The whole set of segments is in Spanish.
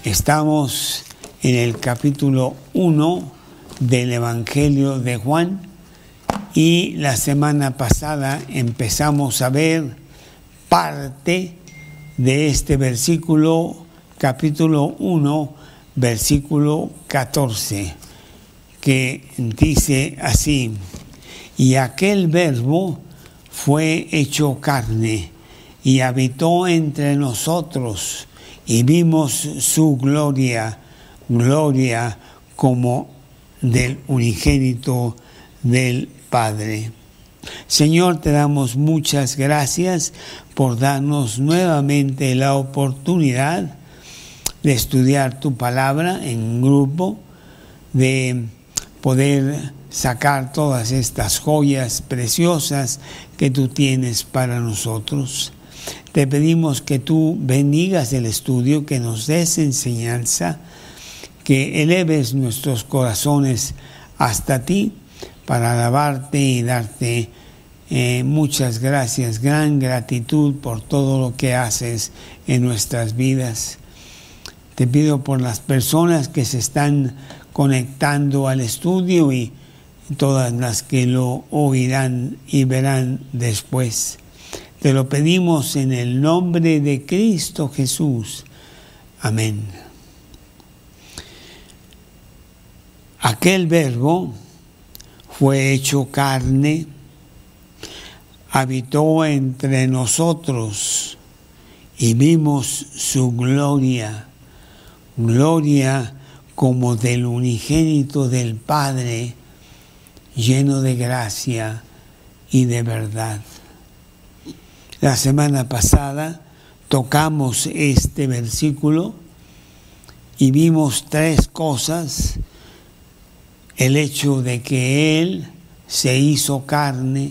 Estamos en el capítulo 1 del Evangelio de Juan y la semana pasada empezamos a ver parte de este versículo, capítulo 1, versículo 14, que dice así: y aquel Verbo fue hecho carne y habitó entre nosotros, y vimos su gloria, gloria como del unigénito del Padre. Señor, te damos muchas gracias por darnos nuevamente la oportunidad de estudiar tu palabra en grupo, de poder sacar todas estas joyas preciosas que tú tienes para nosotros. Te pedimos que tú bendigas el estudio, que nos des enseñanza, que eleves nuestros corazones hasta ti para alabarte y darte muchas gracias, gran gratitud por todo lo que haces en nuestras vidas. Te pido por las personas que se están conectando al estudio y todas las que lo oirán y verán después. Te lo pedimos en el nombre de Cristo Jesús. Amén. Aquel Verbo fue hecho carne, habitó entre nosotros y vimos su gloria, gloria como del unigénito del Padre, lleno de gracia y de verdad. La semana pasada tocamos este versículo y vimos tres cosas: el hecho de que Él se hizo carne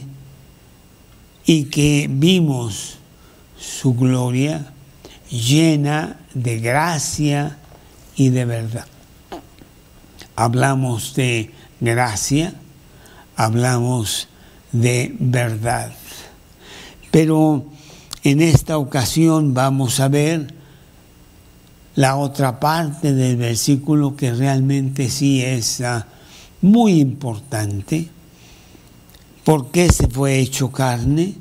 y que vimos su gloria llena de gracia y de verdad. Hablamos de gracia, hablamos de verdad. Pero en esta ocasión vamos a ver la otra parte del versículo que realmente sí es muy importante. ¿Por qué se fue hecho carne?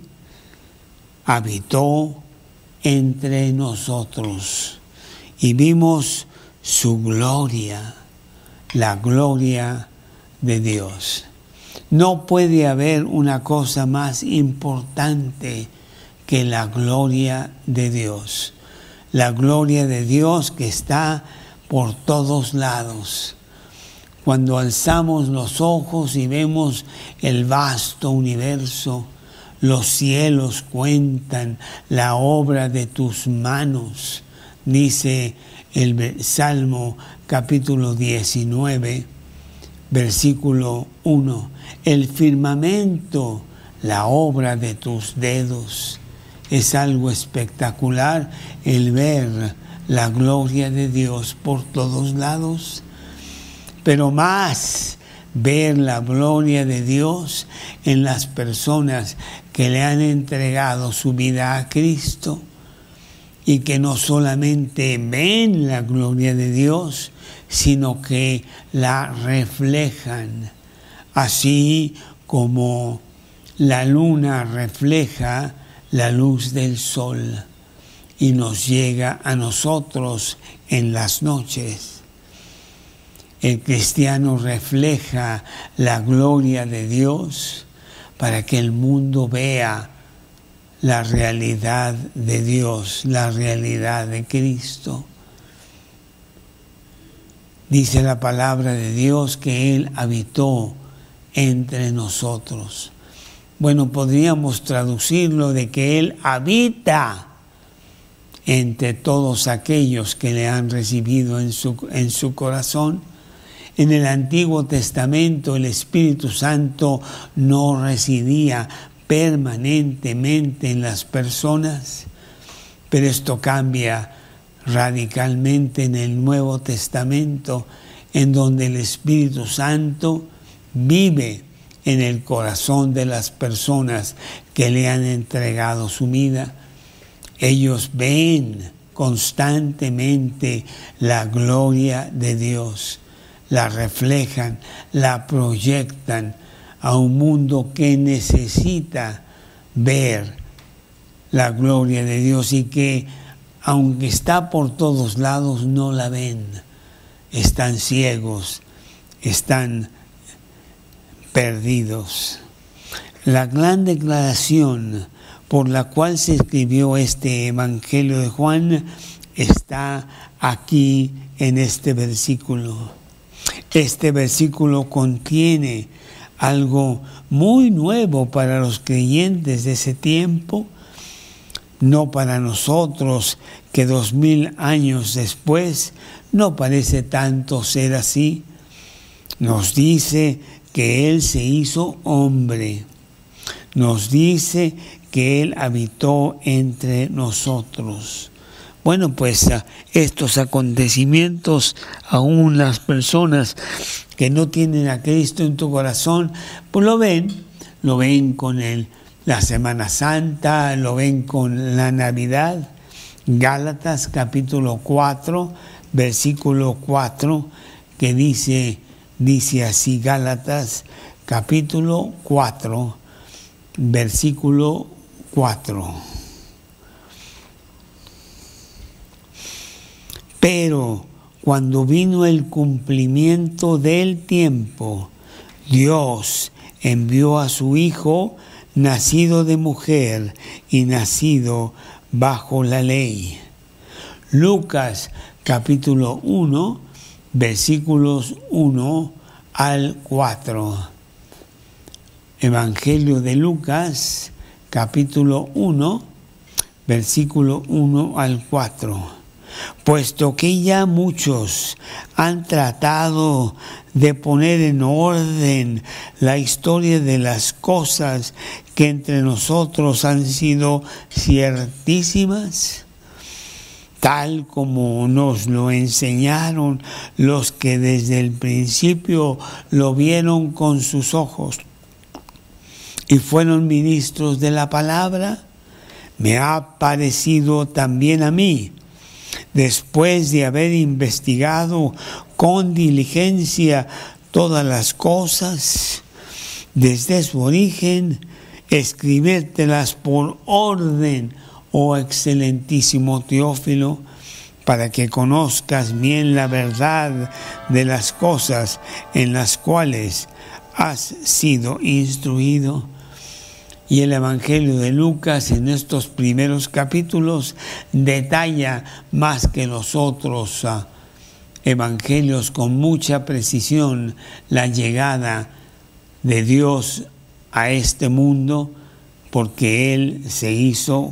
Habitó entre nosotros y vimos su gloria, la gloria de Dios. No puede haber una cosa más importante que la gloria de Dios. La gloria de Dios que está por todos lados. Cuando alzamos los ojos y vemos el vasto universo, los cielos cuentan la obra de tus manos, dice el Salmo capítulo 19, versículo 1. El firmamento, la obra de tus dedos. Es algo espectacular el ver la gloria de Dios por todos lados. Pero más ver la gloria de Dios en las personas que le han entregado su vida a Cristo y que no solamente ven la gloria de Dios, sino que la reflejan, así como la luna refleja la luz del sol y nos llega a nosotros en las noches. El cristiano refleja la gloria de Dios para que el mundo vea la realidad de Dios, la realidad de Cristo. Dice la palabra de Dios que Él habitó entre nosotros. Bueno, podríamos traducirlo de que Él habita entre todos aquellos que le han recibido en su corazón. En el Antiguo Testamento el Espíritu Santo no residía permanentemente en las personas, pero esto cambia radicalmente en el Nuevo Testamento, en donde el Espíritu Santo vive en el corazón de las personas que le han entregado su vida. Ellos ven constantemente la gloria de Dios. La reflejan, la proyectan a un mundo que necesita ver la gloria de Dios y que, aunque está por todos lados, no la ven. Están ciegos, están perdidos. La gran declaración por la cual se escribió este Evangelio de Juan está aquí en este versículo. Este versículo contiene algo muy nuevo para los creyentes de ese tiempo, no para nosotros que 2000 años después no parece tanto ser así. Nos dice que Él se hizo hombre, nos dice que Él habitó entre nosotros. Bueno, pues estos acontecimientos, aún las personas que no tienen a Cristo en tu corazón, pues lo ven con la Semana Santa, lo ven con la Navidad. Gálatas capítulo 4, versículo 4, que dice así, Gálatas capítulo 4, versículo 4. Pero cuando vino el cumplimiento del tiempo, Dios envió a su Hijo, nacido de mujer y nacido bajo la ley. Lucas capítulo 1, versículos 1 al 4. Evangelio de Lucas capítulo 1, versículo 1 al 4. Puesto que ya muchos han tratado de poner en orden la historia de las cosas que entre nosotros han sido ciertísimas, tal como nos lo enseñaron los que desde el principio lo vieron con sus ojos y fueron ministros de la palabra, me ha parecido también a mí, después de haber investigado con diligencia todas las cosas, desde su origen, escribírtelas por orden, oh excelentísimo Teófilo, para que conozcas bien la verdad de las cosas en las cuales has sido instruido. Y el Evangelio de Lucas en estos primeros capítulos detalla más que los otros evangelios con mucha precisión la llegada de Dios a este mundo, porque Él se hizo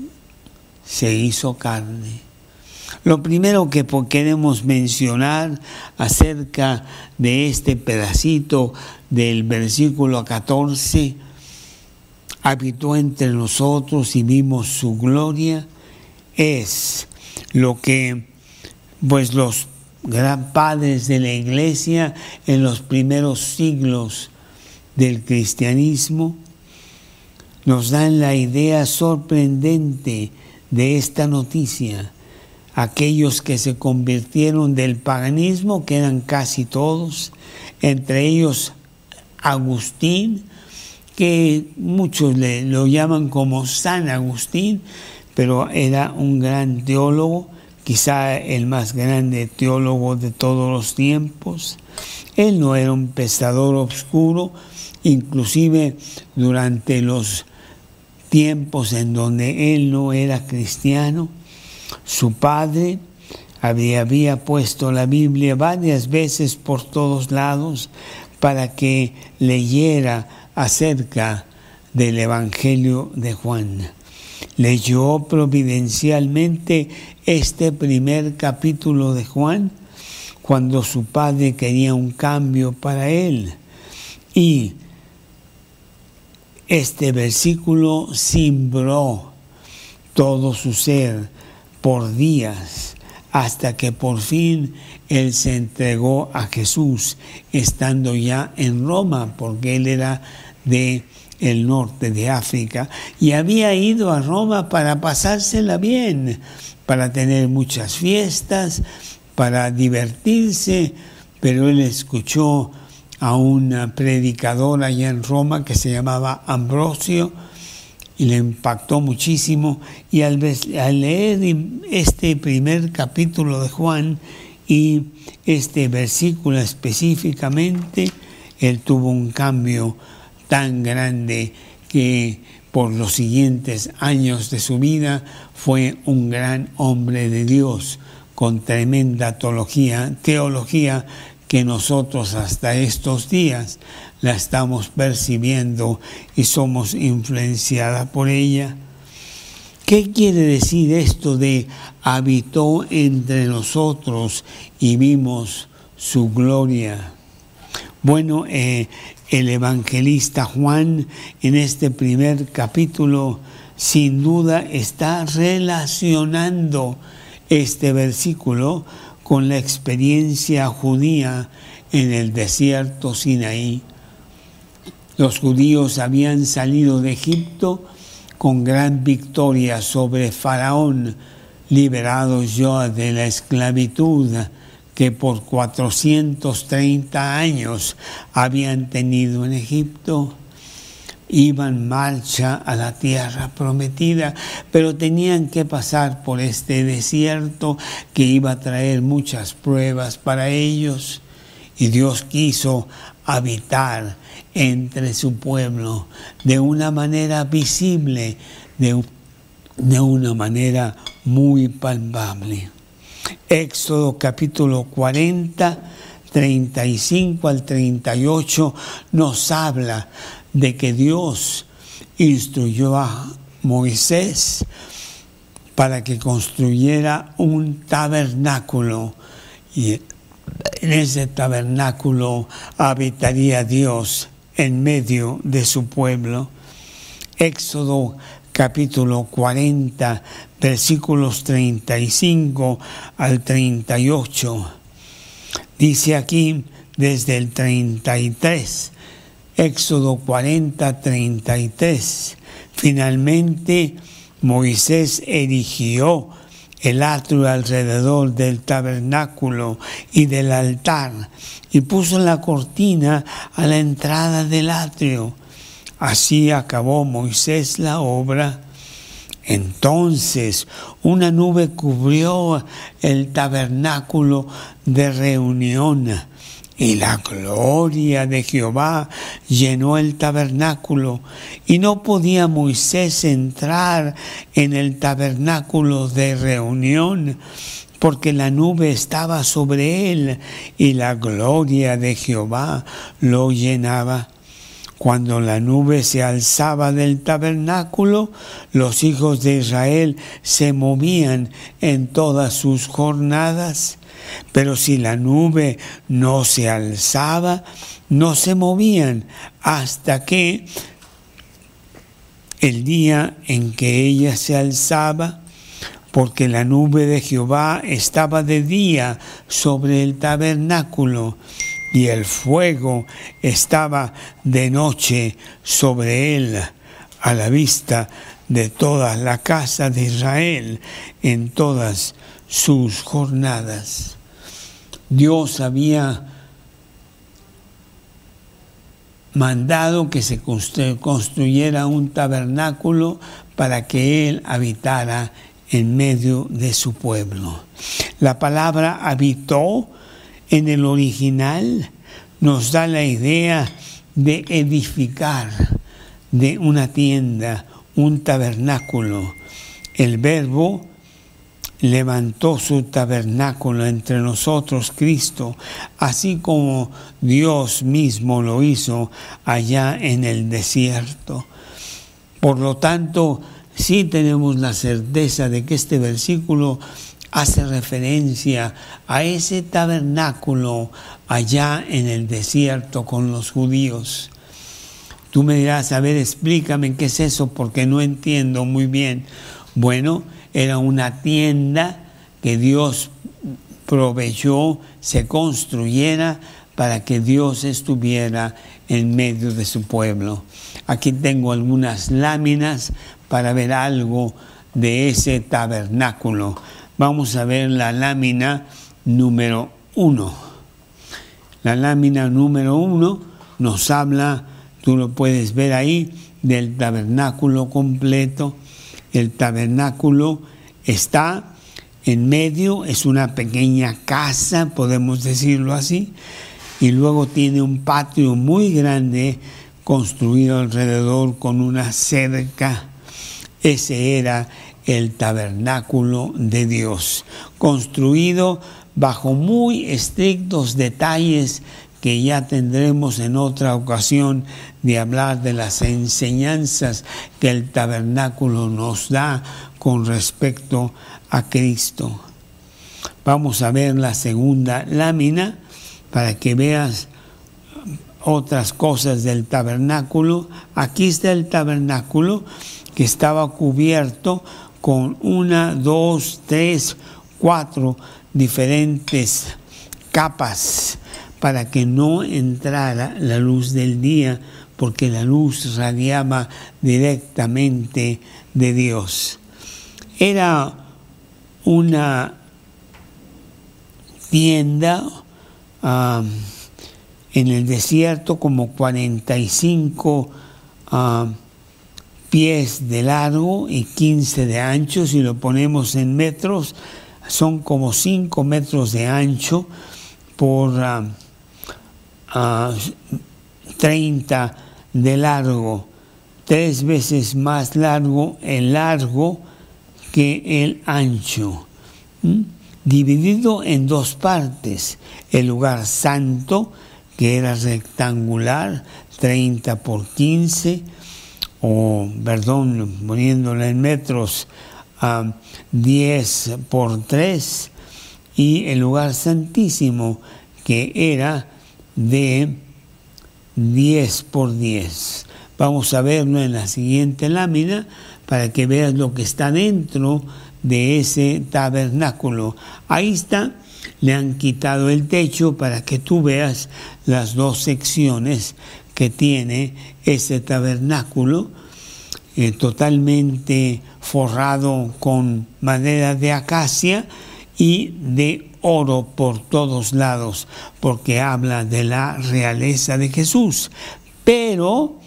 carne. Lo primero que queremos mencionar acerca de este pedacito del versículo 14, habitó entre nosotros y vimos su gloria, es lo que pues los gran padres de la iglesia en los primeros siglos del cristianismo nos dan la idea sorprendente de esta noticia. Aquellos que se convirtieron del paganismo, que eran casi todos, entre ellos Agustín, que muchos lo llaman como San Agustín, pero era un gran teólogo, quizá el más grande teólogo de todos los tiempos. Él no era un pensador oscuro, inclusive durante los tiempos en donde él no era cristiano. Su padre había puesto la Biblia varias veces por todos lados para que leyera acerca del Evangelio de Juan. Leyó providencialmente este primer capítulo de Juan cuando su padre quería un cambio para él. Y este versículo cimbró todo su ser por días, hasta que por fin él se entregó a Jesús, estando ya en Roma, porque él era del norte de África, y había ido a Roma para pasársela bien, para tener muchas fiestas, para divertirse, pero él escuchó a un predicador allá en Roma que se llamaba Ambrosio y le impactó muchísimo, y al leer este primer capítulo de Juan y este versículo específicamente, él tuvo un cambio tan grande que por los siguientes años de su vida fue un gran hombre de Dios con tremenda teología que nosotros hasta estos días la estamos percibiendo y somos influenciadas por ella. ¿Qué quiere decir esto de habitó entre nosotros y vimos su gloria? Bueno, el evangelista Juan en este primer capítulo sin duda está relacionando este versículo con la experiencia judía en el desierto Sinaí. Los judíos habían salido de Egipto con gran victoria sobre Faraón, liberados ya de la esclavitud que por 430 años habían tenido en Egipto. Iban marcha a la tierra prometida, pero tenían que pasar por este desierto que iba a traer muchas pruebas para ellos. Y Dios quiso habitar entre su pueblo de una manera visible, de una manera muy palpable. Éxodo capítulo 40, 35 al 38 nos habla de que Dios instruyó a Moisés para que construyera un tabernáculo, y en ese tabernáculo habitaría Dios en medio de su pueblo. Éxodo capítulo 40, versículos 35 al 38. Dice aquí desde el 33, Éxodo 40, 33. Finalmente Moisés erigió el atrio alrededor del tabernáculo y del altar y puso la cortina a la entrada del atrio. Así acabó Moisés la obra. Entonces una nube cubrió el tabernáculo de reunión y la gloria de Jehová llenó el tabernáculo, y no podía Moisés entrar en el tabernáculo de reunión, porque la nube estaba sobre él, y la gloria de Jehová lo llenaba. Cuando la nube se alzaba del tabernáculo, los hijos de Israel se movían en todas sus jornadas. Pero si la nube no se alzaba, no se movían hasta que el día en que ella se alzaba, porque la nube de Jehová estaba de día sobre el tabernáculo y el fuego estaba de noche sobre él, a la vista de toda la casa de Israel en todas sus jornadas. Dios había mandado que se construyera un tabernáculo para que Él habitara en medio de su pueblo. La palabra habitó en el original nos da la idea de edificar, de una tienda, un tabernáculo. El verbo levantó su tabernáculo entre nosotros, Cristo, así como Dios mismo lo hizo allá en el desierto. Por lo tanto, sí tenemos la certeza de que este versículo hace referencia a ese tabernáculo allá en el desierto con los judíos. Tú me dirás, a ver, explícame qué es eso, porque no entiendo muy bien. Bueno, era una tienda que Dios proveyó, se construyera para que Dios estuviera en medio de su pueblo. Aquí tengo algunas láminas para ver algo de ese tabernáculo. Vamos a ver la lámina número 1. La lámina número 1 nos habla, tú lo puedes ver ahí, del tabernáculo completo. El tabernáculo está en medio, es una pequeña casa, podemos decirlo así, y luego tiene un patio muy grande construido alrededor con una cerca. Ese era el tabernáculo de Dios, construido bajo muy estrictos detalles que ya tendremos en otra ocasión de hablar de las enseñanzas que el tabernáculo nos da con respecto a Cristo. Vamos a ver la segunda lámina para que veas otras cosas del tabernáculo. Aquí está el tabernáculo que estaba cubierto con 1, 2, 3, 4 diferentes capas para que no entrara la luz del día, porque la luz radiaba directamente de Dios. Era una tienda en el desierto, como 45 pies de largo y 15 de ancho. Si lo ponemos en metros, son como 5 metros de ancho por 30 de largo, 3 veces más largo el largo que el ancho, dividido en 2 partes: el lugar santo, que era rectangular, 30 por 15, poniéndolo en metros, 10 por 3, y el lugar santísimo, que era de 10 por 10. Vamos a verlo en la siguiente lámina para que veas lo que está dentro de ese tabernáculo. Ahí está, le han quitado el techo para que tú veas las 2 secciones que tiene ese tabernáculo, totalmente forrado con madera de acacia y de oro por todos lados, porque habla de la realeza de Jesús, pero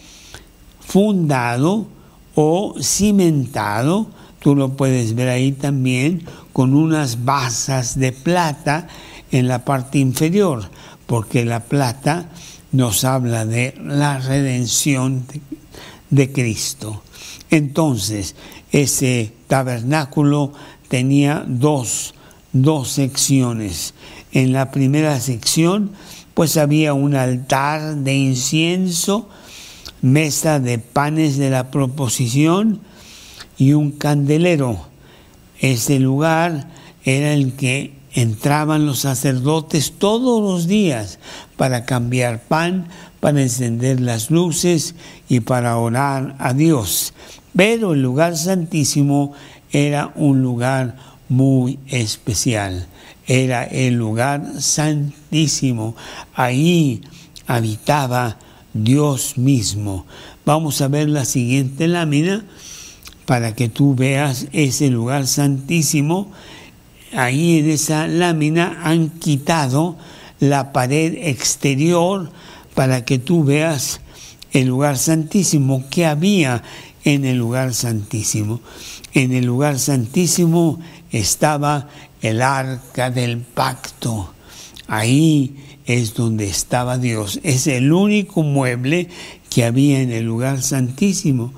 fundado o cimentado, tú lo puedes ver ahí también, con unas basas de plata en la parte inferior, porque la plata nos habla de la redención de Cristo. Entonces, ese tabernáculo tenía dos secciones. En la primera sección, pues había un altar de incienso, mesa de panes de la proposición y un candelero. Ese lugar era el que entraban los sacerdotes todos los días para cambiar pan, para encender las luces y para orar a Dios. Pero el lugar santísimo era un lugar muy especial. Era el lugar santísimo. Ahí habitaba Dios mismo. Vamos a ver la siguiente lámina para que tú veas ese lugar santísimo. Ahí en esa lámina han quitado la pared exterior para que tú veas el lugar santísimo. ¿Qué había en el lugar santísimo? En el lugar santísimo estaba el arca del pacto. Ahí es donde estaba Dios. Es el único mueble que había en el lugar santísimo.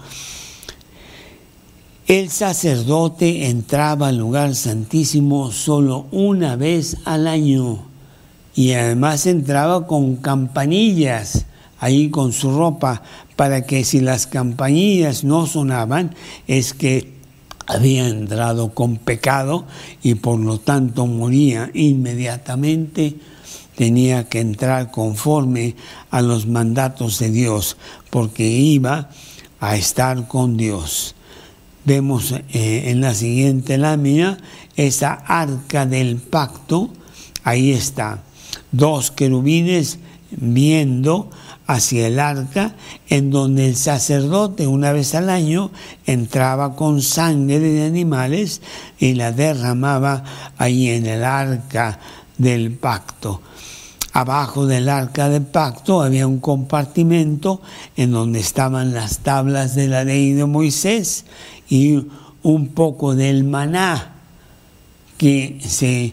El sacerdote entraba al lugar santísimo solo una vez al año, y además entraba con campanillas, ahí con su ropa, para que si las campanillas no sonaban, es que había entrado con pecado y por lo tanto moría inmediatamente. Tenía que entrar conforme a los mandatos de Dios, porque iba a estar con Dios. Vemos en la siguiente lámina esa arca del pacto. Ahí está, 2 querubines viendo hacia el arca, en donde el sacerdote una vez al año entraba con sangre de animales y la derramaba ahí en el arca del pacto. Abajo del arca del pacto había un compartimento en donde estaban las tablas de la ley de Moisés y un poco del maná que se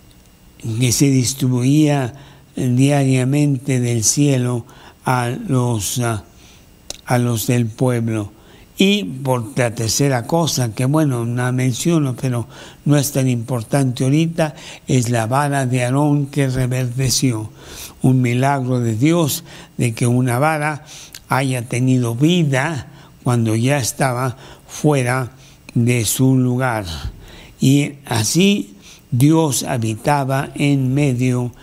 distribuía diariamente del cielo a los del pueblo. Y por la tercera cosa, que bueno, la menciono, pero no es tan importante ahorita, es la vara de Aarón que reverdeció. Un milagro de Dios de que una vara haya tenido vida cuando ya estaba fuera de su lugar. Y así Dios habitaba en medio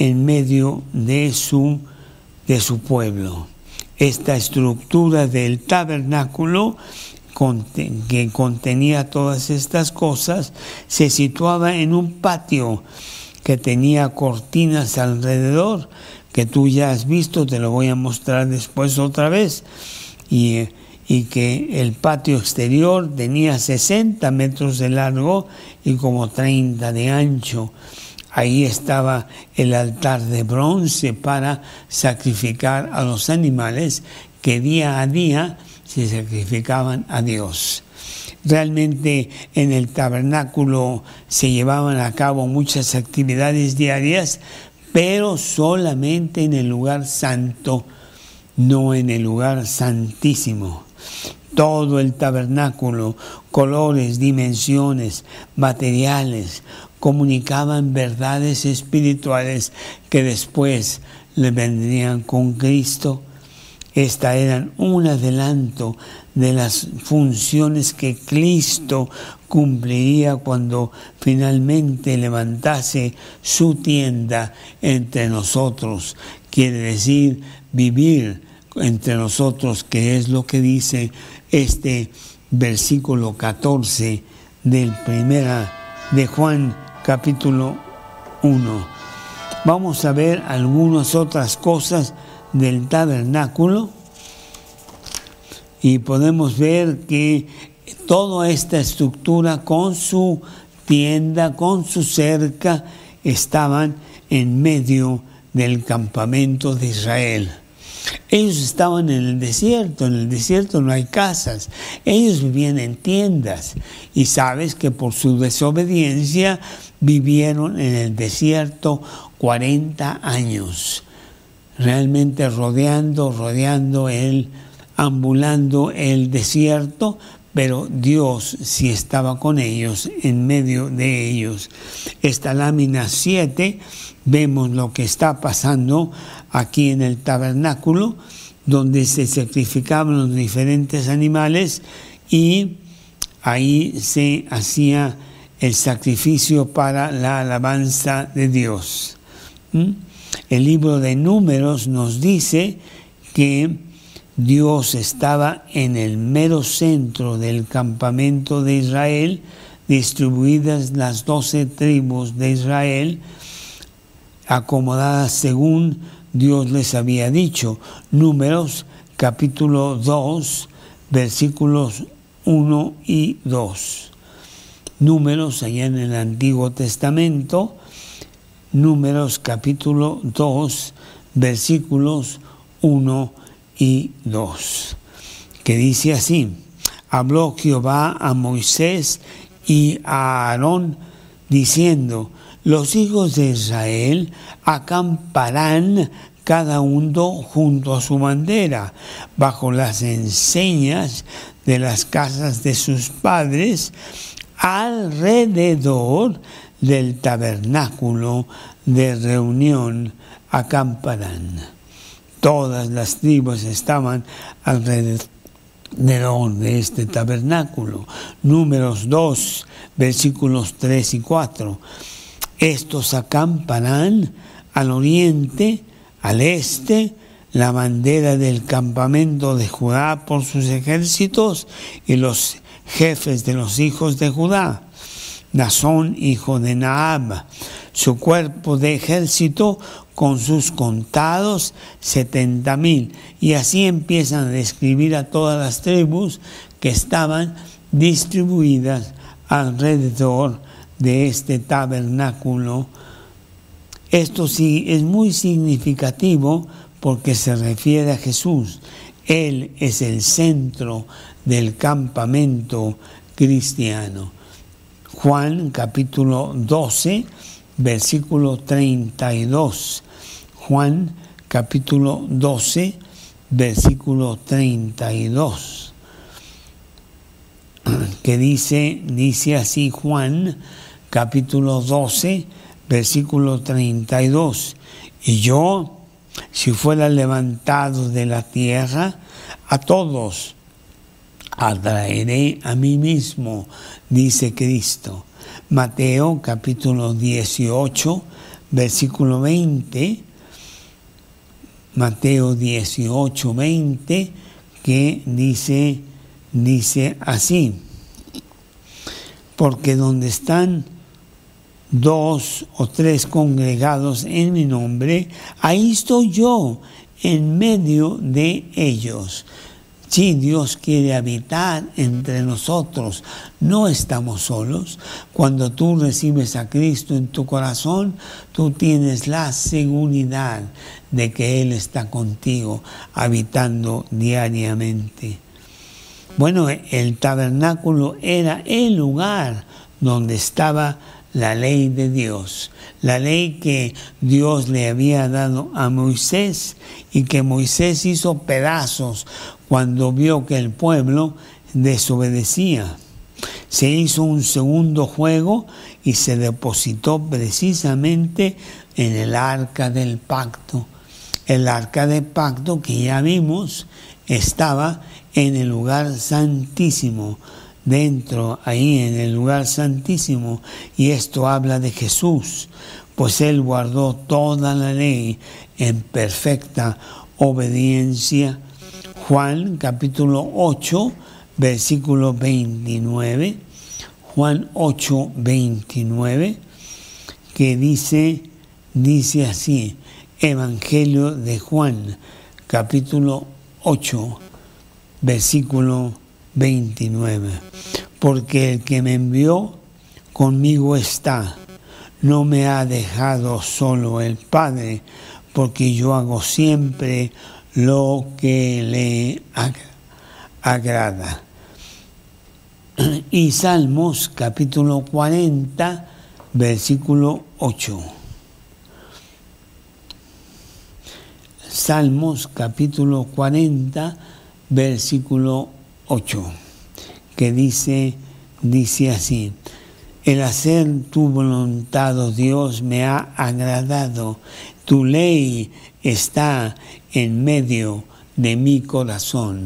de su pueblo. Esta estructura del tabernáculo que contenía todas estas cosas se situaba en un patio que tenía cortinas alrededor, que tú ya has visto, te lo voy a mostrar después otra vez, y que el patio exterior tenía 60 metros de largo y como 30 de ancho. Ahí estaba el altar de bronce para sacrificar a los animales que día a día se sacrificaban a Dios. Realmente en el tabernáculo se llevaban a cabo muchas actividades diarias, pero solamente en el lugar santo, no en el lugar santísimo. Todo el tabernáculo, colores, dimensiones, materiales, comunicaban verdades espirituales que después le vendrían con Cristo. Estas eran un adelanto de las funciones que Cristo cumpliría cuando finalmente levantase su tienda entre nosotros. Quiere decir vivir entre nosotros, que es lo que dice este versículo 14 del de Juan capítulo 1. Vamos a ver algunas otras cosas del tabernáculo y podemos ver que toda esta estructura con su tienda, con su cerca, estaban en medio del campamento de Israel. Ellos estaban en el desierto no hay casas, ellos vivían en tiendas y sabes que por su desobediencia vivieron en el desierto 40 años, realmente ambulando el desierto, pero Dios sí estaba con ellos, en medio de ellos. Esta lámina 7, vemos lo que está pasando aquí en el tabernáculo, donde se sacrificaban los diferentes animales y ahí se hacía el sacrificio para la alabanza de Dios. El libro de Números nos dice que Dios estaba en el mero centro del campamento de Israel, distribuidas las 12 tribus de Israel, acomodadas según Dios les había dicho. Números capítulo 2, versículos 1 y 2. Números allá en el Antiguo Testamento, Números capítulo 2, versículos 1 y 2, que dice así: habló Jehová a Moisés y a Aarón diciendo: los hijos de Israel acamparán cada uno junto a su bandera, bajo las enseñas de las casas de sus padres, alrededor del tabernáculo de reunión acamparán. Todas las tribus estaban alrededor de este tabernáculo. Números 2, versículos 3 y 4. Estos acamparán al oriente, al este, la bandera del campamento de Judá por sus ejércitos y los jefes de los hijos de Judá. Nazón, hijo de Naab, su cuerpo de ejército con sus contados 70,000. Y así empiezan a describir a todas las tribus que estaban distribuidas alrededor de este tabernáculo. Esto sí es muy significativo porque se refiere a Jesús. Él es el centro del campamento cristiano. Juan capítulo 12, versículo 32. Juan capítulo 12, versículo 32. Que dice así Juan capítulo 12, versículo 32. Y yo, si fuera levantado de la tierra, a todos atraeré a mí mismo, dice Cristo. Mateo capítulo 18, versículo 20. Mateo 18, 20, que dice así: porque donde están 2 o 3 congregados en mi nombre, ahí estoy yo en medio de ellos. Sí, Dios quiere habitar entre nosotros, no estamos solos. Cuando tú recibes a Cristo en tu corazón, tú tienes la seguridad de que Él está contigo, habitando diariamente. Bueno, el tabernáculo era el lugar donde estaba la ley de Dios, la ley que Dios le había dado a Moisés y que Moisés hizo pedazos cuando vio que el pueblo desobedecía. Se hizo un segundo juego y se depositó precisamente en el arca del pacto. El arca del pacto que ya vimos estaba en el lugar santísimo, dentro, ahí en el lugar santísimo, y esto habla de Jesús, pues Él guardó toda la ley en perfecta obediencia. Juan capítulo 8, versículo 29, Juan 8, 29, que dice así, Evangelio de Juan, capítulo 8, versículo 29. Porque el que me envió conmigo está, no me ha dejado solo el Padre, porque yo hago siempre lo que le agrada. Y Salmos capítulo 40, versículo 8. Salmos capítulo 40, versículo 8, que dice así: el hacer tu voluntad, oh Dios, me ha agradado, tu ley está en medio de mi corazón.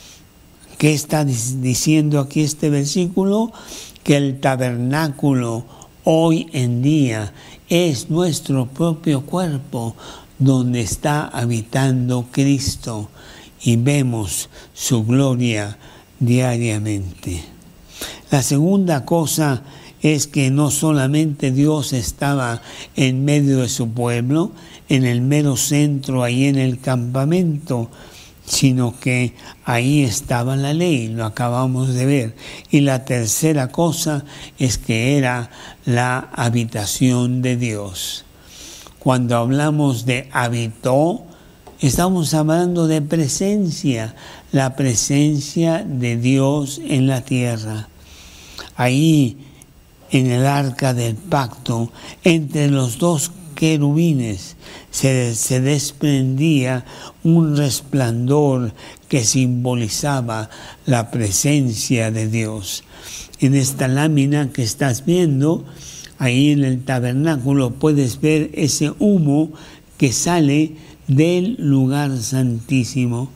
¿Qué está diciendo aquí este versículo? Que el tabernáculo hoy en día es nuestro propio cuerpo donde está habitando Cristo y vemos su gloria diariamente. La segunda cosa es que no solamente Dios estaba en medio de su pueblo, en el mero centro, ahí en el campamento, sino que ahí estaba la ley, lo acabamos de ver. Y la tercera cosa es que era la habitación de Dios. Cuando hablamos de habitó, estamos hablando de presencia, la presencia de Dios en la tierra. Ahí, en el arca del pacto, entre los dos querubines, se desprendía un resplandor que simbolizaba la presencia de Dios. En esta lámina que estás viendo, ahí en el tabernáculo, puedes ver ese humo que sale del lugar santísimo.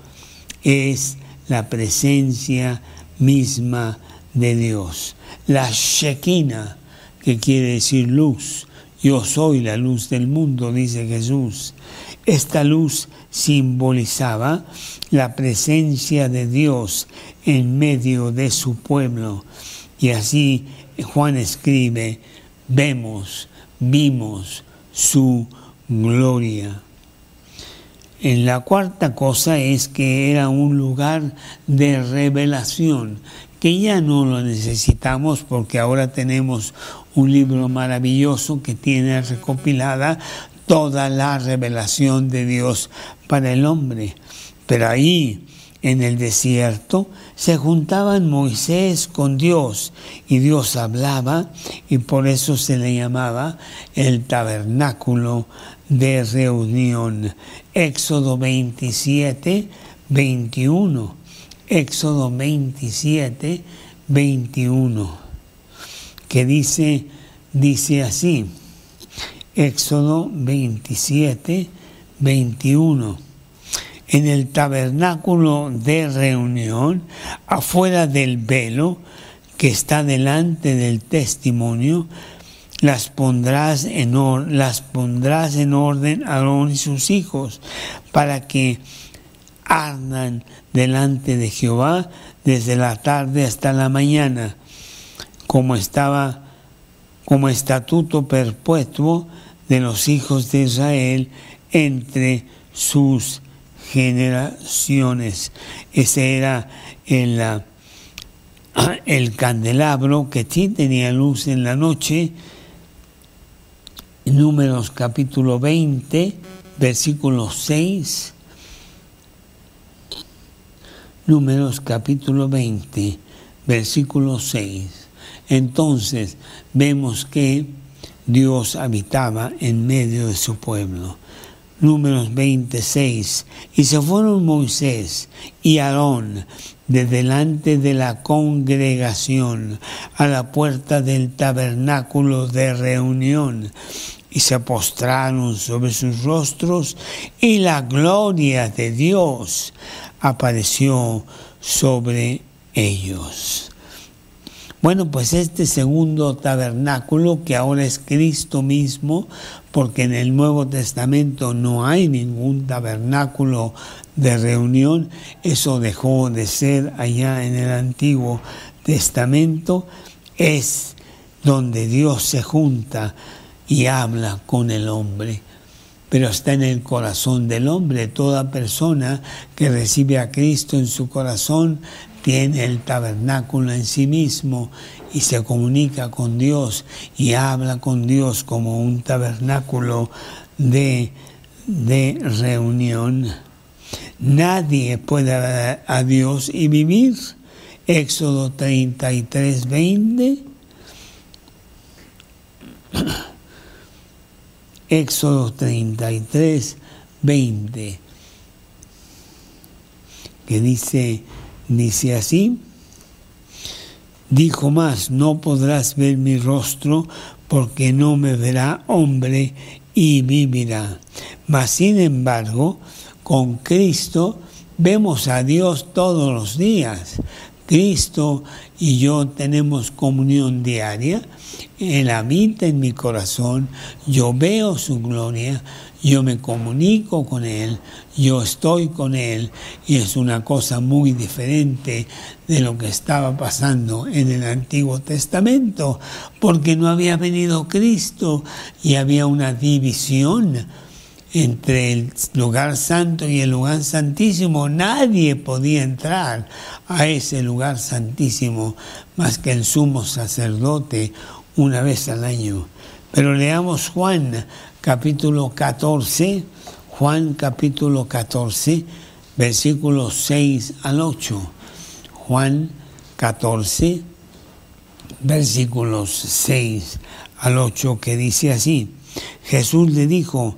Es la presencia misma de Dios. La Shekinah, que quiere decir luz. Yo soy la luz del mundo, dice Jesús. Esta luz simbolizaba la presencia de Dios en medio de su pueblo. Y así Juan escribe: vimos su gloria. En la cuarta cosa es que era un lugar de revelación, que ya no lo necesitamos porque ahora tenemos un libro maravilloso que tiene recopilada toda la revelación de Dios para el hombre. Pero ahí, en el desierto, se juntaban Moisés con Dios y Dios hablaba, y por eso se le llamaba el tabernáculo de reunión. Éxodo 27, 21. Éxodo 27, 21. Que dice así. Éxodo 27, 21. En el tabernáculo de reunión, afuera del velo que está delante del testimonio, las pondrás en orden Aarón y sus hijos, para que ardan delante de Jehová desde la tarde hasta la mañana, como estatuto perpetuo de los hijos de Israel entre sus generaciones. Ese era el candelabro que sí tenía luz en la noche. Números capítulo 20, versículo 6. Números capítulo 20, versículo 6. Entonces vemos que Dios habitaba en medio de su pueblo. Números 26. Y se fueron Moisés y Aarón de delante de la congregación a la puerta del tabernáculo de reunión, y se postraron sobre sus rostros, y la gloria de Dios apareció sobre ellos. Bueno, pues este segundo tabernáculo, que ahora es Cristo mismo, porque en el Nuevo Testamento no hay ningún tabernáculo de reunión, eso dejó de ser allá en el Antiguo Testamento, es donde Dios se junta y habla con el hombre. Pero está en el corazón del hombre. Toda persona que recibe a Cristo en su corazón tiene el tabernáculo en sí mismo y se comunica con Dios y habla con Dios como un tabernáculo de reunión. Nadie puede ver a Dios y vivir. Éxodo 33, 20. Éxodo 33, 20. Que dice así. Dijo más: no podrás ver mi rostro, porque no me verá hombre y vivirá. Mas sin embargo, con Cristo vemos a Dios todos los días. Cristo y yo tenemos comunión diaria. Él habita en mi corazón, yo veo su gloria, yo me comunico con Él, yo estoy con Él, y es una cosa muy diferente de lo que estaba pasando en el Antiguo Testamento, porque no había venido Cristo y había una división entre el lugar santo y el lugar santísimo. Nadie podía entrar a ese lugar santísimo más que el sumo sacerdote una vez al año. Pero leamos Juan capítulo 14, Juan capítulo 14, versículos 6 al 8. Juan 14, versículos 6 al 8, que dice así. Jesús le dijo,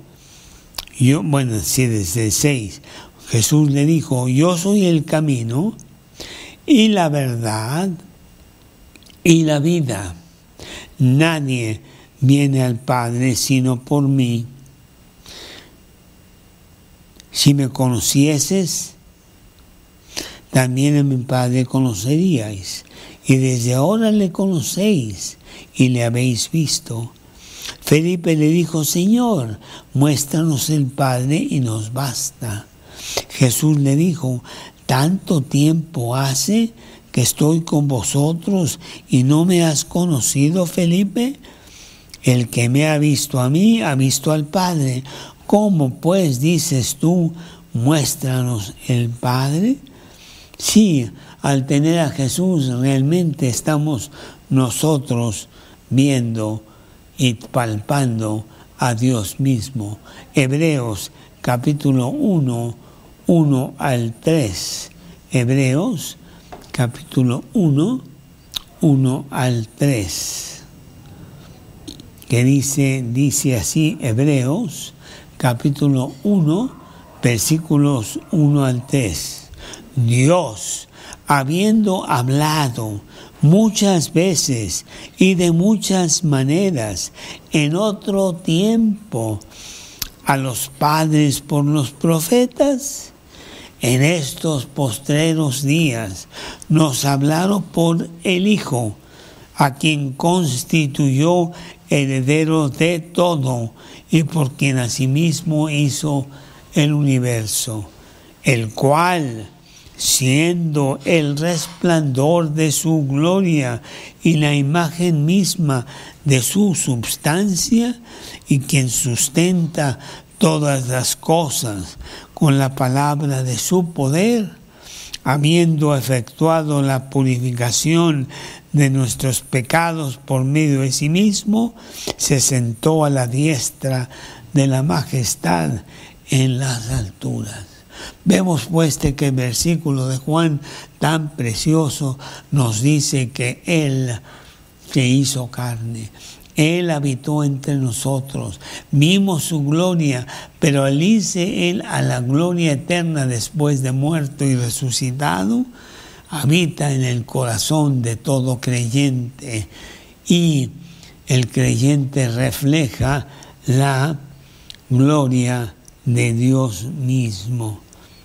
desde 6, Jesús le dijo: yo soy el camino y la verdad y la vida. Nadie viene al Padre sino por mí. Si me conocieses, también a mi Padre conoceríais, y desde ahora le conocéis y le habéis visto. Felipe le dijo: Señor, muéstranos el Padre y nos basta. Jesús le dijo: ¿tanto tiempo hace que estoy con vosotros y no me has conocido, Felipe? El que me ha visto a mí, ha visto al Padre. ¿Cómo pues dices tú, muéstranos el Padre? Sí, al tener a Jesús realmente estamos nosotros viendo y palpando a Dios mismo. Hebreos capítulo 1, 1 al 3. Hebreos capítulo 1, 1 al 3. Que dice así, Hebreos capítulo 1, versículos 1 al 3. Dios, habiendo hablado muchas veces y de muchas maneras en otro tiempo a los padres por los profetas, en estos postreros días nos hablaron por el Hijo, a quien constituyó heredero de todo y por quien asimismo hizo el universo, el cual, siendo el resplandor de su gloria y la imagen misma de su substancia, y quien sustenta todas las cosas con la palabra de su poder, habiendo efectuado la purificación de nuestros pecados por medio de sí mismo, se sentó a la diestra de la majestad en las alturas. Vemos pues que el versículo de Juan tan precioso nos dice que Él se hizo carne. Él habitó entre nosotros, vimos su gloria, pero al irse Él a la gloria eterna después de muerto y resucitado, habita en el corazón de todo creyente, y el creyente refleja la gloria de Dios mismo.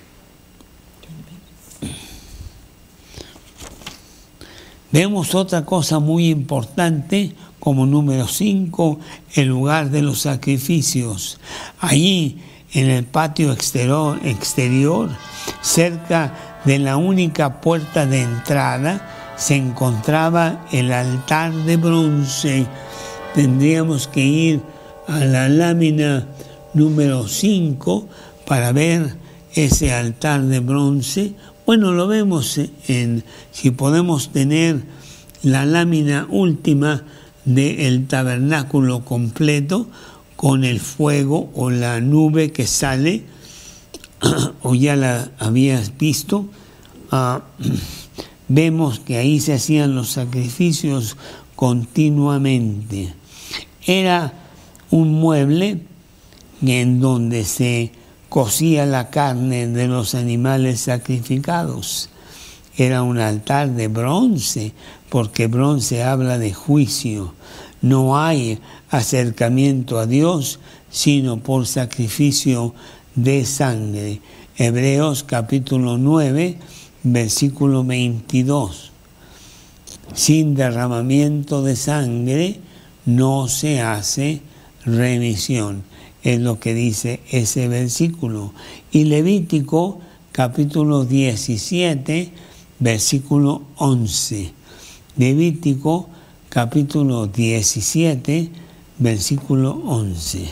Vemos otra cosa muy importante como número 5, el lugar de los sacrificios. Allí, en el patio exterior, cerca de la única puerta de entrada, se encontraba el altar de bronce. Tendríamos que ir a la lámina número 5 para ver ese altar de bronce. Bueno, lo vemos si podemos tener la lámina última del tabernáculo completo con el fuego o la nube que sale, o ya la habías visto. Vemos que ahí se hacían los sacrificios continuamente. Era un mueble en donde se cocía la carne de los animales sacrificados. Era un altar de bronce, porque bronce habla de juicio. No hay acercamiento a Dios sino por sacrificio de sangre. Hebreos capítulo 9, versículo 22. Sin derramamiento de sangre no se hace remisión. Es lo que dice ese versículo. Y Levítico capítulo 17, versículo 11. Levítico capítulo 17, versículo 11.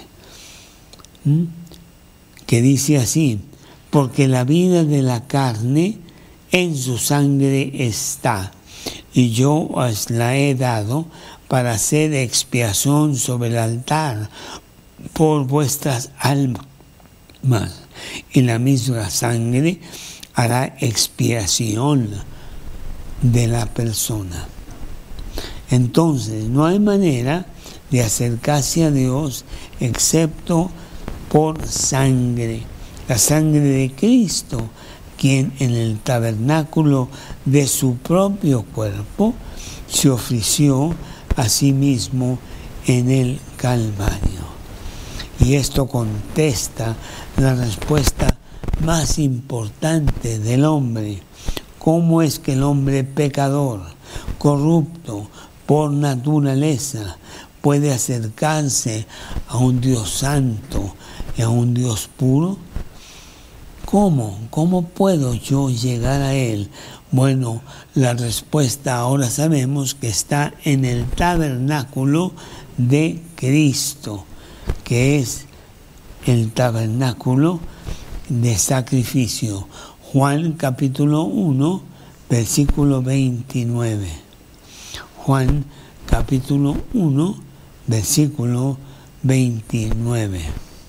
Que dice así: porque la vida de la carne en su sangre está, y yo os la he dado para hacer expiación sobre el altar por vuestras almas, y la misma sangre hará expiación de la persona. Entonces, no hay manera de acercarse a Dios excepto por sangre, la sangre de Cristo, quien en el tabernáculo de su propio cuerpo se ofreció a sí mismo en el Calvario. Y esto contesta la respuesta más importante del hombre. ¿Cómo es que el hombre pecador, corrupto por naturaleza, puede acercarse a un Dios santo y a un Dios puro? ¿Cómo? ¿Cómo puedo yo llegar a Él? Bueno, la respuesta ahora sabemos que está en el tabernáculo de Cristo, que es el tabernáculo de sacrificio. Juan capítulo 1, versículo 29. Juan capítulo 1, versículo 29.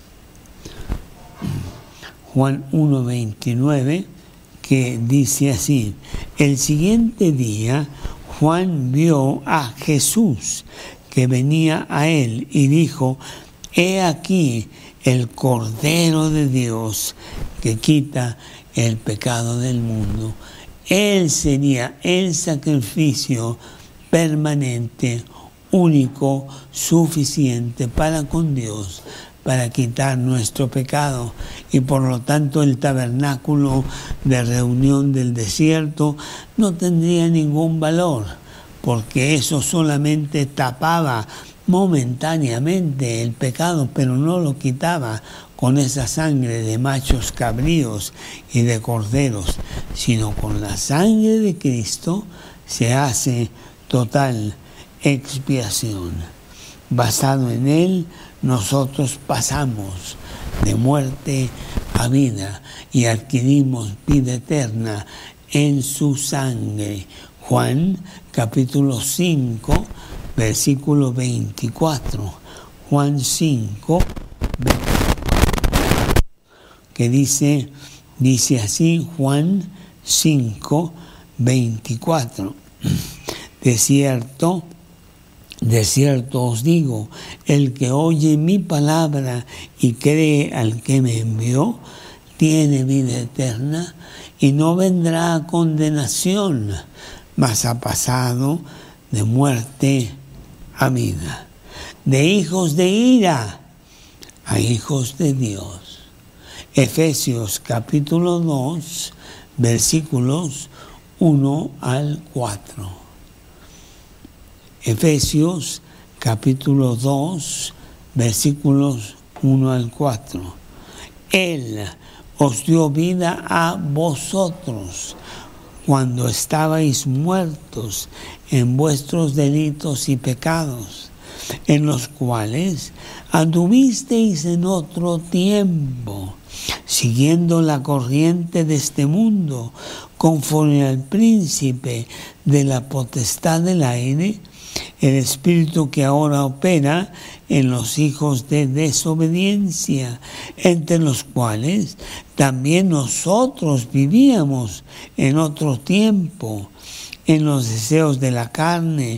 Juan 1, 29, que dice así: el siguiente día Juan vio a Jesús que venía a él y dijo: he aquí el Cordero de Dios que quita el pecado del mundo. Él sería el sacrificio permanente, único, suficiente para con Dios, para quitar nuestro pecado. Y por lo tanto el tabernáculo de reunión del desierto no tendría ningún valor, porque eso solamente tapaba momentáneamente el pecado, pero no lo quitaba con esa sangre de machos cabríos y de corderos, sino con la sangre de Cristo se hace total expiación. Basado en Él, nosotros pasamos de muerte a vida y adquirimos vida eterna en su sangre. Juan capítulo 5, versículo 24. Juan 5, 24. Que dice así, Juan 5, 24. De cierto os digo, el que oye mi palabra y cree al que me envió, tiene vida eterna y no vendrá a condenación, mas ha pasado de muerte a vida. De hijos de ira a hijos de Dios. Efesios capítulo 2, versículos 1 al 4. Efesios capítulo 2, versículos 1 al 4. Él os dio vida a vosotros cuando estabais muertos en vuestros delitos y pecados, en los cuales anduvisteis en otro tiempo, siguiendo la corriente de este mundo, conforme al príncipe de la potestad del aire, el espíritu que ahora opera en los hijos de desobediencia, entre los cuales también nosotros vivíamos en otro tiempo, en los deseos de la carne,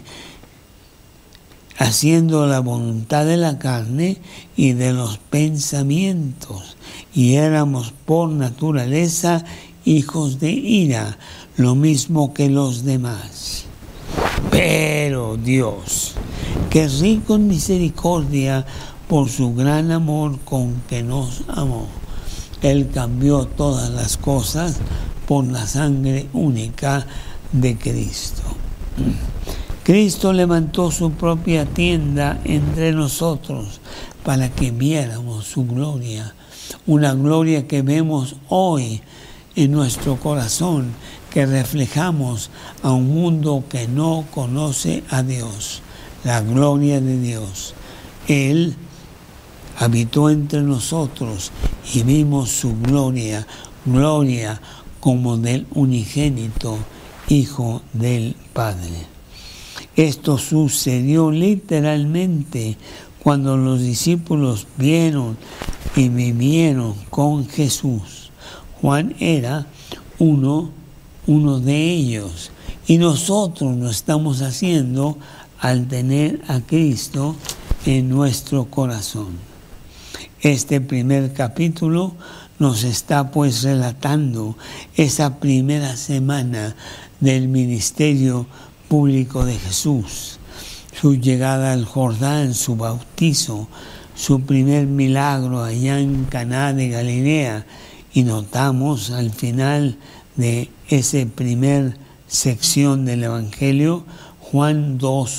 haciendo la voluntad de la carne y de los pensamientos, y éramos por naturaleza hijos de ira, lo mismo que los demás. Pero Dios, que es rico en misericordia por su gran amor con que nos amó, Él cambió todas las cosas por la sangre única de Cristo. Cristo levantó su propia tienda entre nosotros para que viéramos su gloria, una gloria que vemos hoy en nuestro corazón, que reflejamos a un mundo que no conoce a Dios, la gloria de Dios. Él habitó entre nosotros y vimos su gloria, gloria como del unigénito Hijo del Padre. Esto sucedió literalmente cuando los discípulos vieron y vivieron con Jesús. Juan era uno de ellos, y nosotros lo estamos haciendo al tener a Cristo en nuestro corazón. Este primer capítulo nos está pues relatando esa primera semana del ministerio público de Jesús, su llegada al Jordán, su bautizo, su primer milagro allá en Caná de Galilea, y notamos al final de esa primer sección del Evangelio, Juan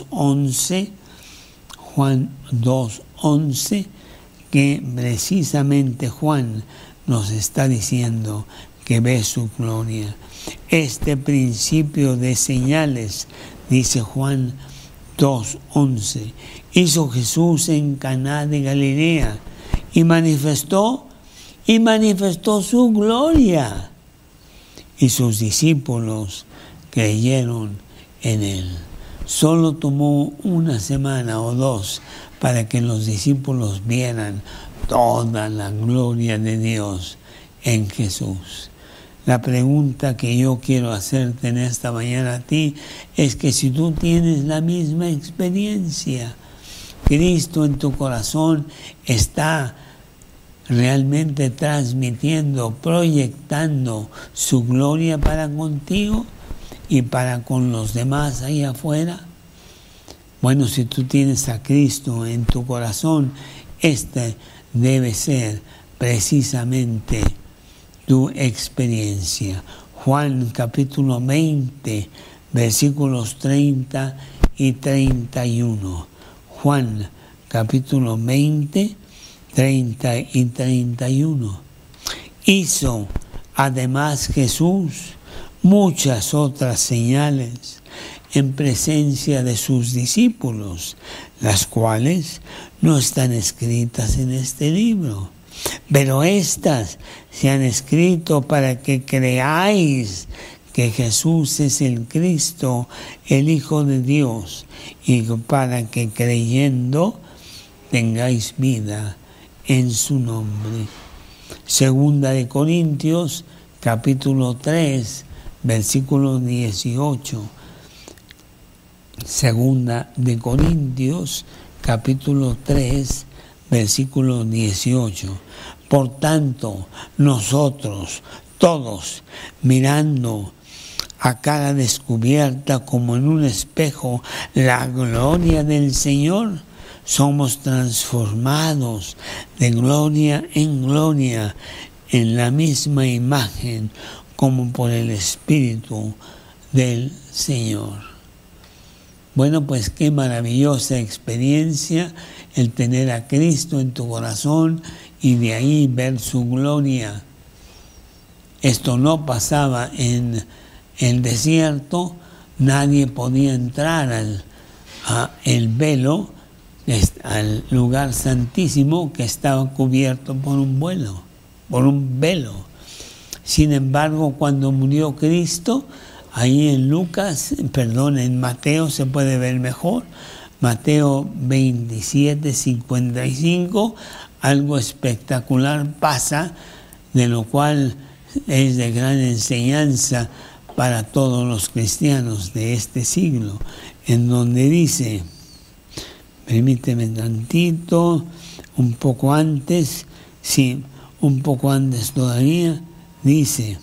2:11, que precisamente Juan nos está diciendo que ve su gloria. Este principio de señales, dice Juan, 2:11. Hizo Jesús en Caná de Galilea y manifestó su gloria, y sus discípulos creyeron en él. Solo tomó una semana o dos para que los discípulos vieran toda la gloria de Dios en Jesús. La pregunta que yo quiero hacerte en esta mañana a ti es que si tú tienes la misma experiencia, Cristo en tu corazón está realmente transmitiendo, proyectando su gloria para contigo y para con los demás ahí afuera. Bueno, si tú tienes a Cristo en tu corazón, este debe ser precisamente tu experiencia. Juan capítulo 20, versículos 30 y 31. Juan capítulo 20, 30 y 31. Hizo además Jesús muchas otras señales en presencia de sus discípulos, las cuales no están escritas en este libro. Pero estas se han escrito para que creáis que Jesús es el Cristo, el Hijo de Dios, y para que creyendo tengáis vida en su nombre. Segunda de Corintios, capítulo 3, versículo 18. Segunda de Corintios, capítulo 3, versículo 18. Por tanto, nosotros todos, mirando a cara descubierta como en un espejo la gloria del Señor, somos transformados de gloria en gloria en la misma imagen como por el Espíritu del Señor. Bueno, pues qué maravillosa experiencia el tener a Cristo en tu corazón y de ahí ver su gloria. Esto no pasaba en el desierto, nadie podía entrar al velo, al lugar santísimo que estaba cubierto por un velo. Sin embargo, cuando murió Cristo, ahí en Mateo se puede ver mejor, Mateo 27, 55, algo espectacular pasa, de lo cual es de gran enseñanza para todos los cristianos de este siglo, en donde dice, permíteme tantito, un poco antes todavía, dice,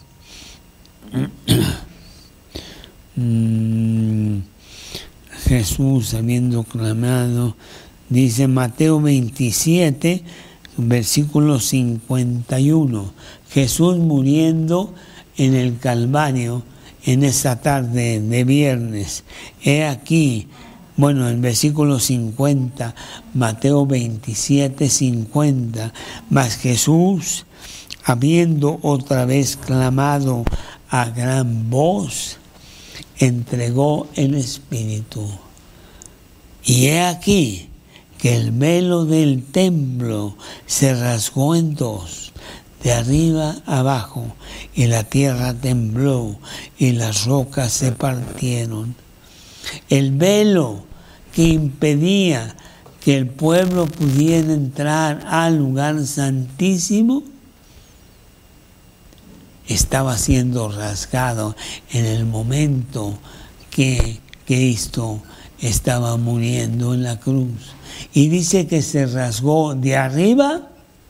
Jesús habiendo clamado, dice Mateo 27, versículo 51, Jesús muriendo en el Calvario en esa tarde de viernes. He aquí, el versículo 50, Mateo 27, 50, mas Jesús, habiendo otra vez clamado a gran voz, entregó el Espíritu. Y he aquí que el velo del templo se rasgó en dos, de arriba abajo, y la tierra tembló, y las rocas se partieron. El velo que impedía que el pueblo pudiera entrar al lugar santísimo estaba siendo rasgado en el momento que Cristo estaba muriendo en la cruz. Y dice que se rasgó de arriba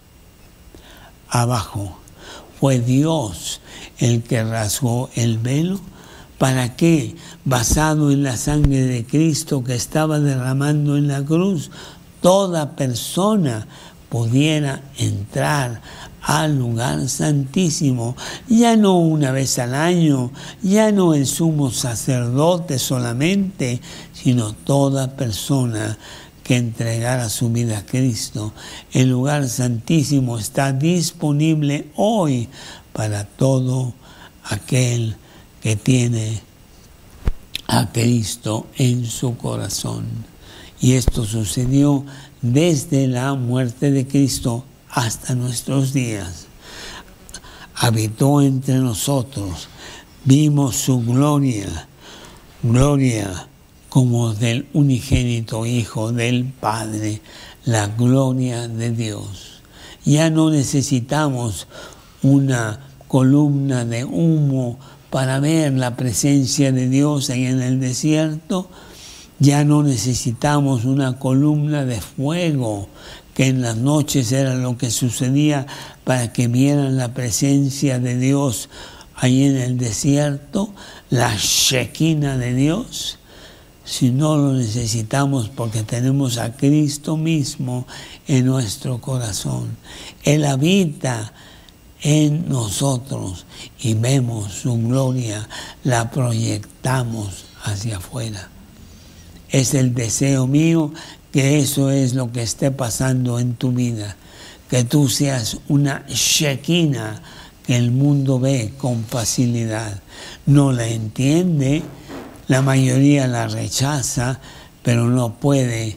abajo. Fue Dios el que rasgó el velo. ¿Para qué? Basado en la sangre de Cristo que estaba derramando en la cruz, toda persona pudiera entrar al lugar santísimo, ya no una vez al año, ya no el sumo sacerdote solamente, sino toda persona que entregara su vida a Cristo. El lugar santísimo está disponible hoy para todo aquel que tiene a Cristo en su corazón. Y esto sucedió desde la muerte de Cristo hasta nuestros días. Habitó entre nosotros, vimos su gloria, gloria como del unigénito Hijo del Padre, la gloria de Dios. Ya no necesitamos una columna de humo para ver la presencia de Dios ahí en el desierto. Ya no necesitamos una columna de fuego, que en las noches era lo que sucedía para que vieran la presencia de Dios ahí en el desierto, la Shekinah de Dios. Si no lo necesitamos porque tenemos a Cristo mismo en nuestro corazón. Él habita en nosotros y vemos su gloria, la proyectamos hacia afuera. Es el deseo mío que eso es lo que esté pasando en tu vida, que tú seas una Shekinah que el mundo ve con facilidad. No la entiende, la mayoría la rechaza, pero no puede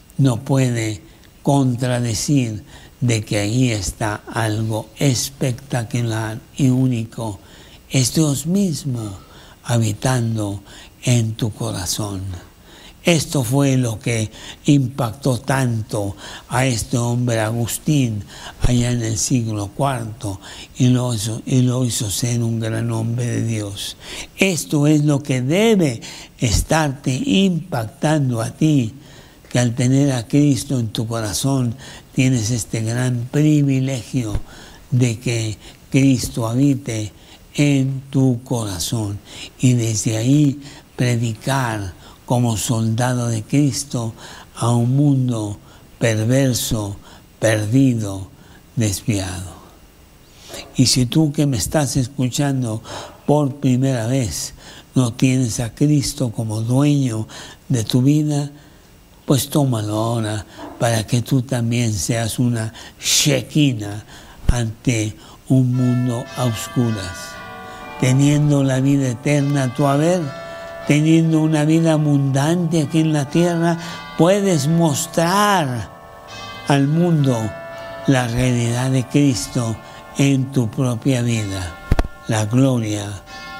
contradecir de que ahí está algo espectacular y único. Es Dios mismo habitando en tu corazón. Esto fue lo que impactó tanto a este hombre Agustín allá en el siglo IV y lo hizo ser un gran hombre de Dios. Esto es lo que debe estarte impactando a ti, que al tener a Cristo en tu corazón tienes este gran privilegio de que Cristo habite en tu corazón y desde ahí predicar como soldado de Cristo a un mundo perverso, perdido, desviado. Y si tú que me estás escuchando por primera vez no tienes a Cristo como dueño de tu vida, pues tómalo ahora para que tú también seas una Shekinah ante un mundo a oscuras. Teniendo la vida eterna tu haber, teniendo una vida abundante aquí en la tierra, puedes mostrar al mundo la realidad de Cristo en tu propia vida. La gloria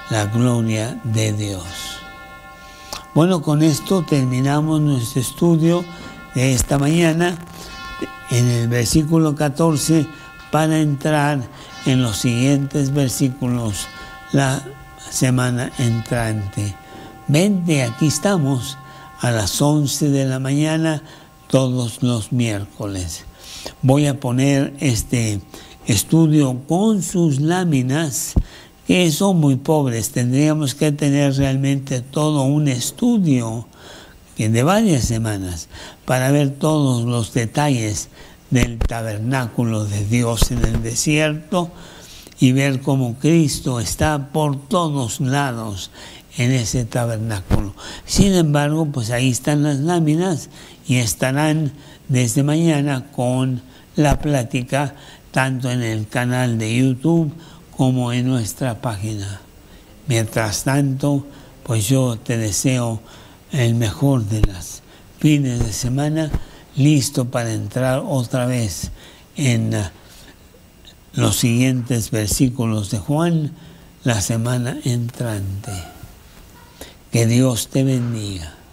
de Dios. Bueno, con esto terminamos nuestro estudio de esta mañana en el versículo 14 para entrar en los siguientes versículos la semana entrante. Vente, aquí estamos a las 11 de la mañana todos los miércoles. Voy a poner este estudio con sus láminas, que son muy pobres. Tendríamos que tener realmente todo un estudio de varias semanas para ver todos los detalles del tabernáculo de Dios en el desierto y ver cómo Cristo está por todos lados en ese tabernáculo. Sin embargo, pues ahí están las láminas y estarán desde mañana con la plática tanto en el canal de YouTube como en nuestra página. Mientras tanto, pues yo te deseo el mejor de las fines de semana, listo para entrar otra vez en los siguientes versículos de Juan la semana entrante. Que Dios te bendiga.